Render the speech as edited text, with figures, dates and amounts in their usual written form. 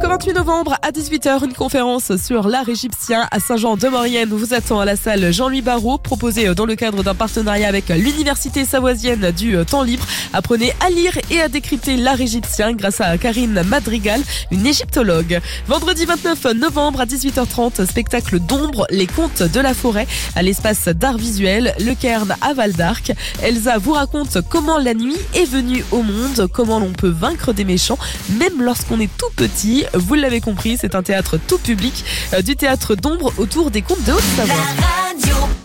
jusqu'au 28 novembre à 18h, une conférence sur l'art égyptien à Saint-Jean-de-Maurienne vous attend à la salle Jean-Louis Barrault, proposée dans le cadre d'un partenariat avec l'Université savoisienne du temps libre. Apprenez à lire et à décrypter l'art égyptien grâce à Karine Madrigal, une égyptologue. Vendredi 29 novembre à 18h30, spectacle d'ombre, les contes de la forêt à l'espace d'art visuel, Le Cairn à Val d'Arc. Elsa vous raconte comment la nuit est venue au monde, comment l'on peut vaincre des méchants, même lorsqu'on est tout petit. Vous l'avez compris, c'est un théâtre tout public, du théâtre d'ombre autour des contes de Haute-Savoie.